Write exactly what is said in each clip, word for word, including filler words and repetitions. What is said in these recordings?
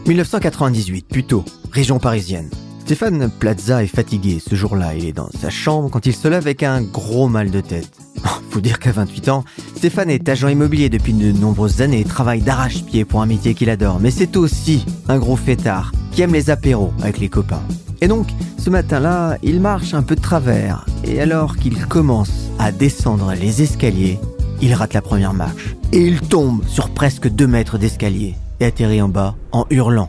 dix-neuf cent quatre-vingt-dix-huit, plutôt, région parisienne. Stéphane Plaza est fatigué ce jour-là. Il est dans sa chambre quand il se lève avec un gros mal de tête. Faut dire qu'à vingt-huit ans, Stéphane est agent immobilier depuis de nombreuses années et travaille d'arrache-pied pour un métier qu'il adore. Mais c'est aussi un gros fêtard qui aime les apéros avec les copains. Et donc, ce matin-là, il marche un peu de travers. Et alors qu'il commence à descendre les escaliers, il rate la première marche. Et il tombe sur presque deux mètres d'escalier et atterrit en bas en hurlant.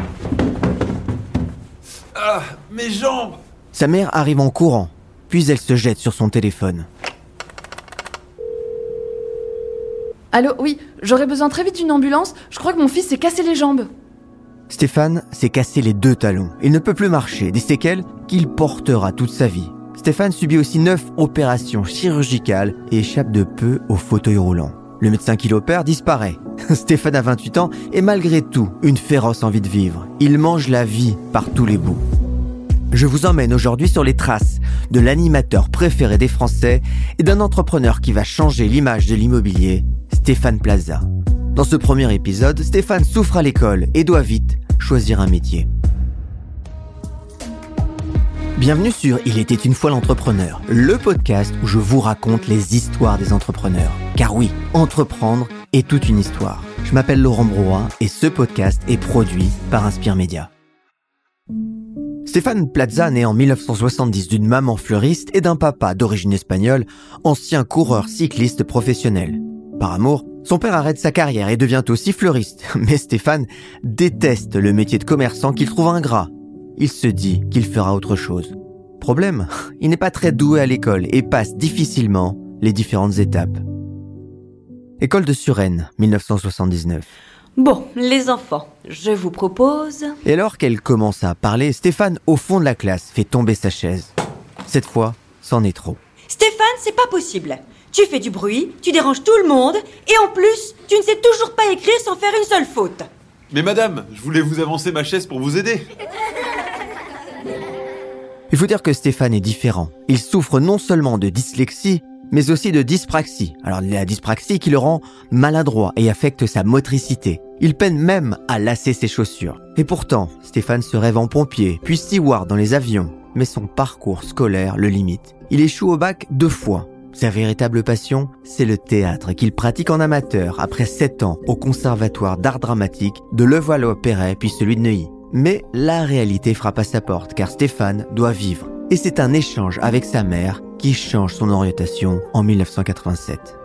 Ah, mes jambes! Sa mère arrive en courant, puis elle se jette sur son téléphone. Allô, oui, j'aurais besoin très vite d'une ambulance. Je crois que mon fils s'est cassé les jambes. Stéphane s'est cassé les deux talons. Il ne peut plus marcher, des séquelles qu'il portera toute sa vie. Stéphane subit aussi neuf opérations chirurgicales et échappe de peu au fauteuil roulant. Le médecin qui l'opère disparaît. Stéphane a vingt-huit ans et malgré tout, une féroce envie de vivre. Il mange la vie par tous les bouts. Je vous emmène aujourd'hui sur les traces de l'animateur préféré des Français et d'un entrepreneur qui va changer l'image de l'immobilier, Stéphane Plaza. Dans ce premier épisode, Stéphane souffre à l'école et doit vite choisir un métier. Bienvenue sur Il était une fois l'entrepreneur, le podcast où je vous raconte les histoires des entrepreneurs. Car oui, entreprendre est toute une histoire. Je m'appelle Laurent Brouin et ce podcast est produit par Inspire Média. Stéphane Plaza naît en dix-neuf cent soixante-dix d'une maman fleuriste et d'un papa d'origine espagnole, ancien coureur cycliste professionnel. Par amour, son père arrête sa carrière et devient aussi fleuriste. Mais Stéphane déteste le métier de commerçant qu'il trouve ingrat. Il se dit qu'il fera autre chose. Problème, il n'est pas très doué à l'école et passe difficilement les différentes étapes. École de Suresnes, dix-neuf cent soixante-dix-neuf. Bon, les enfants, je vous propose... Et alors qu'elle commence à parler, Stéphane, au fond de la classe, fait tomber sa chaise. Cette fois, c'en est trop. Stéphane, c'est pas possible. Tu fais du bruit, tu déranges tout le monde, et en plus, tu ne sais toujours pas écrire sans faire une seule faute. Mais madame, je voulais vous avancer ma chaise pour vous aider. Il faut dire que Stéphane est différent. Il souffre non seulement de dyslexie, mais aussi de dyspraxie. Alors la dyspraxie qui le rend maladroit et affecte sa motricité. Il peine même à lasser ses chaussures. Et pourtant, Stéphane se rêve en pompier, puis steward dans les avions. Mais son parcours scolaire le limite. Il échoue au bac deux fois. Sa véritable passion, c'est le théâtre qu'il pratique en amateur après sept ans au Conservatoire d'art dramatique de Levallois-Perret puis celui de Neuilly. Mais la réalité frappe à sa porte car Stéphane doit vivre. Et c'est un échange avec sa mère qui change son orientation en dix-neuf cent quatre-vingt-sept.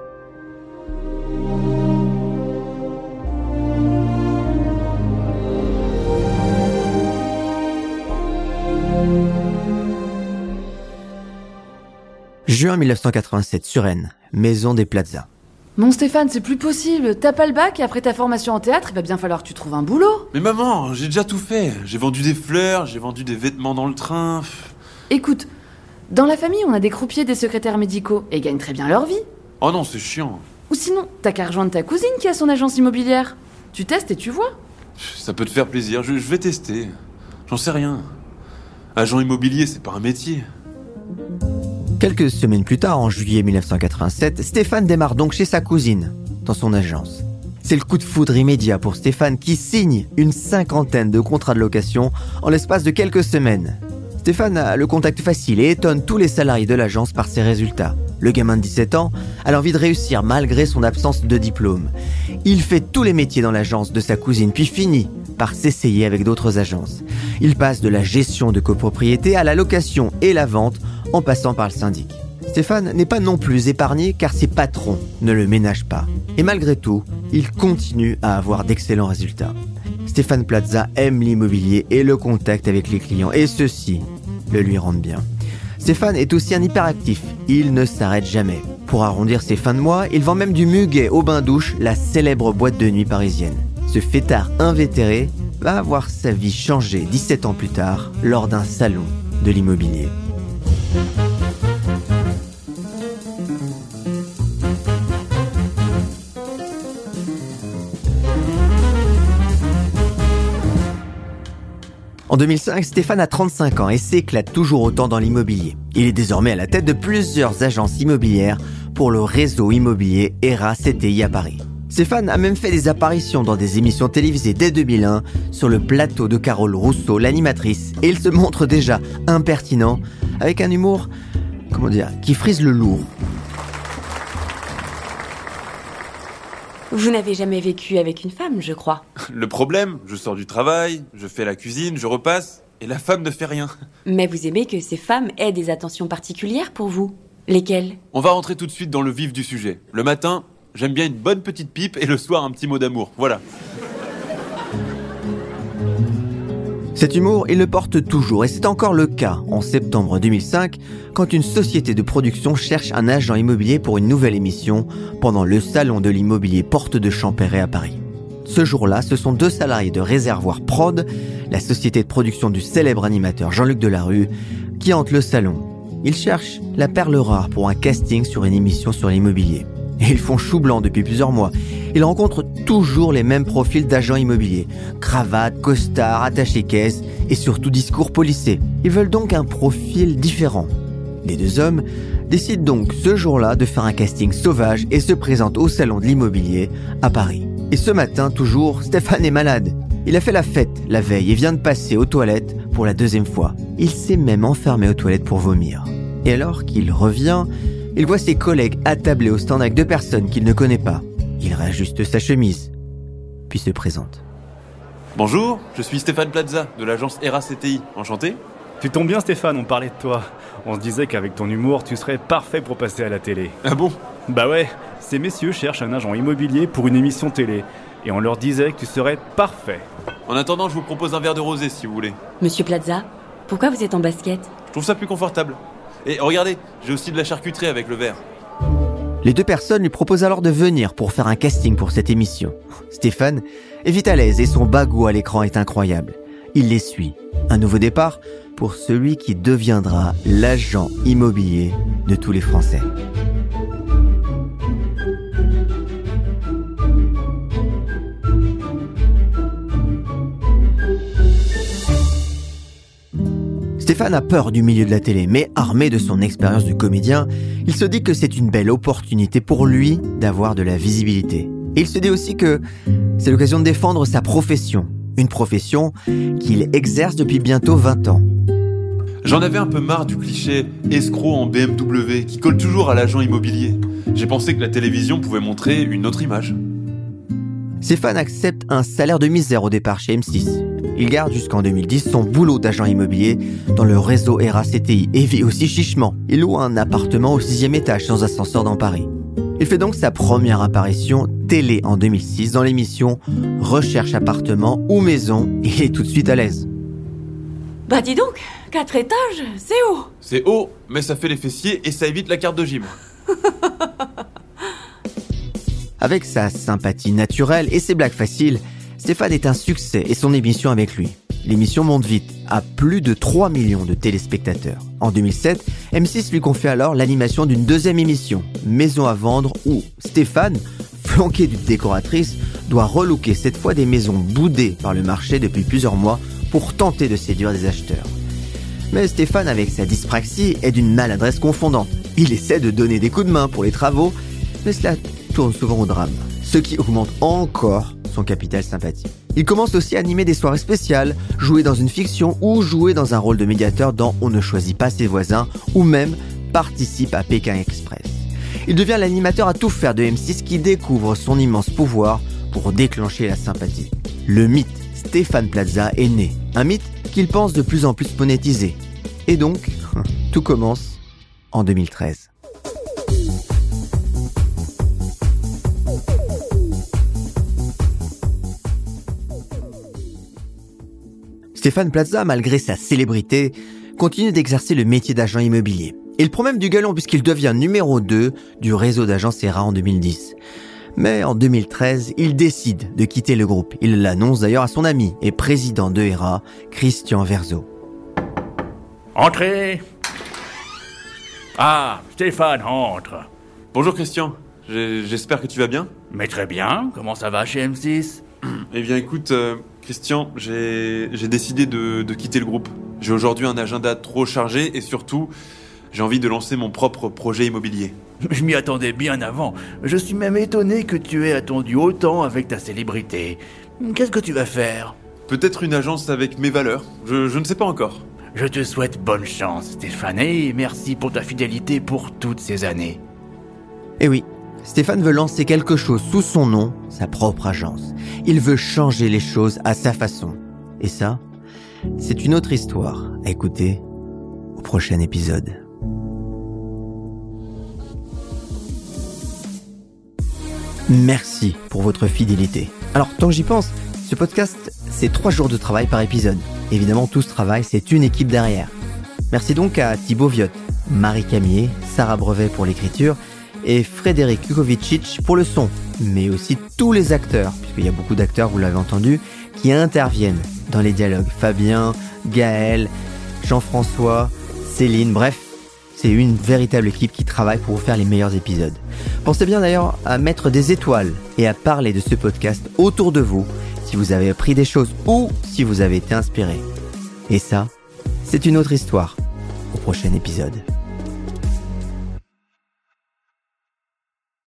Juin dix-neuf cent quatre-vingt-sept, Suresnes, maison des Plaza. Mon Stéphane, c'est plus possible. T'as pas le bac et après ta formation en théâtre, il va bien falloir que tu trouves un boulot. Mais maman, j'ai déjà tout fait. J'ai vendu des fleurs, j'ai vendu des vêtements dans le train. Écoute, dans la famille, on a des croupiers, des secrétaires médicaux et ils gagnent très bien leur vie. Oh non, c'est chiant. Ou sinon, t'as qu'à rejoindre ta cousine qui a son agence immobilière. Tu testes et tu vois. Ça peut te faire plaisir, je, je vais tester. J'en sais rien. Agent immobilier, c'est pas un métier. Quelques semaines plus tard, en juillet dix-neuf cent quatre-vingt-sept, Stéphane démarre donc chez sa cousine, dans son agence. C'est le coup de foudre immédiat pour Stéphane qui signe une cinquantaine de contrats de location en l'espace de quelques semaines. Stéphane a le contact facile et étonne tous les salariés de l'agence par ses résultats. Le gamin de dix-sept ans a l'envie de réussir malgré son absence de diplôme. Il fait tous les métiers dans l'agence de sa cousine puis finit par s'essayer avec d'autres agences. Il passe de la gestion de copropriété à la location et la vente en passant par le syndic. Stéphane n'est pas non plus épargné car ses patrons ne le ménagent pas. Et malgré tout, il continue à avoir d'excellents résultats. Stéphane Plaza aime l'immobilier et le contact avec les clients et ceux-ci le lui rendent bien. Stéphane est aussi un hyperactif, il ne s'arrête jamais. Pour arrondir ses fins de mois, il vend même du muguet au bain-douche, la célèbre boîte de nuit parisienne. Ce fêtard invétéré va voir sa vie changer dix-sept ans plus tard lors d'un salon de l'immobilier. En deux mille cinq, Stéphane a trente-cinq ans et s'éclate toujours autant dans l'immobilier. Il est désormais à la tête de plusieurs agences immobilières pour le réseau immobilier E R A C T I à Paris. Stéphane a même fait des apparitions dans des émissions télévisées dès deux mille un sur le plateau de Carole Rousseau, l'animatrice, et il se montre déjà impertinent, avec un humour, comment dire, qui frise le lourd. Vous n'avez jamais vécu avec une femme, je crois. Le problème, je sors du travail, je fais la cuisine, je repasse, et la femme ne fait rien. Mais vous aimez que ces femmes aient des attentions particulières pour vous. Lesquelles ? On va rentrer tout de suite dans le vif du sujet. Le matin, j'aime bien une bonne petite pipe et le soir un petit mot d'amour. Voilà. Cet humour, il le porte toujours, et c'est encore le cas en septembre deux mille cinq, quand une société de production cherche un agent immobilier pour une nouvelle émission pendant le salon de l'immobilier Porte de Champéret à Paris. Ce jour-là, ce sont deux salariés de Réservoir Prod, la société de production du célèbre animateur Jean-Luc Delarue, qui hantent le salon. Ils cherchent la perle rare pour un casting sur une émission sur l'immobilier. Et ils font chou blanc depuis plusieurs mois. Ils rencontrent toujours les mêmes profils d'agents immobiliers. Cravate, costard, attaché-caisse et surtout discours policés. Ils veulent donc un profil différent. Les deux hommes décident donc ce jour-là de faire un casting sauvage et se présentent au salon de l'immobilier à Paris. Et ce matin, toujours, Stéphane est malade. Il a fait la fête la veille et vient de passer aux toilettes pour la deuxième fois. Il s'est même enfermé aux toilettes pour vomir. Et alors qu'il revient, il voit ses collègues attablés au stand avec deux personnes qu'il ne connaît pas. Il réajuste sa chemise, puis se présente. Bonjour, je suis Stéphane Plaza, de l'agence R A C T I. Enchanté ? Tu tombes bien Stéphane, on parlait de toi. On se disait qu'avec ton humour, tu serais parfait pour passer à la télé. Ah bon ? Bah ouais, ces messieurs cherchent un agent immobilier pour une émission télé. Et on leur disait que tu serais parfait. En attendant, je vous propose un verre de rosé si vous voulez. Monsieur Plaza, pourquoi vous êtes en basket ? Je trouve ça plus confortable. Et regardez, j'ai aussi de la charcuterie avec le verre. Les deux personnes lui proposent alors de venir pour faire un casting pour cette émission. Stéphane est vite à l'aise et son bagot à l'écran est incroyable. Il les suit. Un nouveau départ pour celui qui deviendra l'agent immobilier de tous les Français. Stéphane a peur du milieu de la télé, mais armé de son expérience de comédien, il se dit que c'est une belle opportunité pour lui d'avoir de la visibilité. Et il se dit aussi que c'est l'occasion de défendre sa profession, une profession qu'il exerce depuis bientôt vingt ans. J'en avais un peu marre du cliché escroc en B M W qui colle toujours à l'agent immobilier. J'ai pensé que la télévision pouvait montrer une autre image. Stéphane accepte un salaire de misère au départ chez M six. Il garde jusqu'en deux mille dix son boulot d'agent immobilier dans le réseau R A C T I et vit aussi chichement. Il loue un appartement au sixième étage sans ascenseur dans Paris. Il fait donc sa première apparition télé en deux mille six dans l'émission Recherche appartement ou maison et il est tout de suite à l'aise. Bah dis donc, quatre étages, c'est haut. C'est haut, mais ça fait les fessiers et ça évite la carte de gym. Avec sa sympathie naturelle et ses blagues faciles, Stéphane est un succès et son émission avec lui. L'émission monte vite, à plus de trois millions de téléspectateurs. En deux mille sept, M six lui confie alors l'animation d'une deuxième émission, Maison à vendre, où Stéphane, flanqué d'une décoratrice, doit relooker cette fois des maisons boudées par le marché depuis plusieurs mois pour tenter de séduire des acheteurs. Mais Stéphane, avec sa dyspraxie, est d'une maladresse confondante. Il essaie de donner des coups de main pour les travaux, mais cela tourne souvent au drame, ce qui augmente encore son capital sympathie. Il commence aussi à animer des soirées spéciales, jouer dans une fiction ou jouer dans un rôle de médiateur dans On ne choisit pas ses voisins ou même participe à Pékin Express. Il devient l'animateur à tout faire de M six qui découvre son immense pouvoir pour déclencher la sympathie. Le mythe Stéphane Plaza est né, un mythe qu'il pense de plus en plus monétiser. Et donc, tout commence en deux mille treize. Stéphane Plaza, malgré sa célébrité, continue d'exercer le métier d'agent immobilier. Il prend même du galon puisqu'il devient numéro deux du réseau d'agences R A en deux mille dix. Mais en deux mille treize, il décide de quitter le groupe. Il l'annonce d'ailleurs à son ami et président de R A, Christian Verzeau. Entrez. Ah, Stéphane, entre. Bonjour Christian, J'ai- j'espère que tu vas bien. Mais très bien, comment ça va chez M six? Eh bien écoute, euh, Christian, j'ai j'ai décidé de, de quitter le groupe. J'ai aujourd'hui un agenda trop chargé et surtout, j'ai envie de lancer mon propre projet immobilier. Je m'y attendais bien avant. Je suis même étonné que tu aies attendu autant avec ta célébrité. Qu'est-ce que tu vas faire ? Peut-être une agence avec mes valeurs, je, je ne sais pas encore. Je te souhaite bonne chance, Stéphane, et merci pour ta fidélité pour toutes ces années. Eh oui, Stéphane veut lancer quelque chose sous son nom, sa propre agence. Il veut changer les choses à sa façon. Et ça, c'est une autre histoire à écouter au prochain épisode. Merci pour votre fidélité. Alors, tant que j'y pense, ce podcast, c'est trois jours de travail par épisode. Évidemment, tout ce travail, c'est une équipe derrière. Merci donc à Thibaut Viotte, Marie Camier, Sarah Brevet pour l'écriture et Frédéric Kukovicic pour le son, mais aussi tous les acteurs, puisqu'il y a beaucoup d'acteurs, vous l'avez entendu, qui interviennent dans les dialogues. Fabien, Gaël, Jean-François, Céline, bref, c'est une véritable équipe qui travaille pour vous faire les meilleurs épisodes. Pensez bien d'ailleurs à mettre des étoiles et à parler de ce podcast autour de vous si vous avez appris des choses ou si vous avez été inspiré. Et ça, c'est une autre histoire au prochain épisode.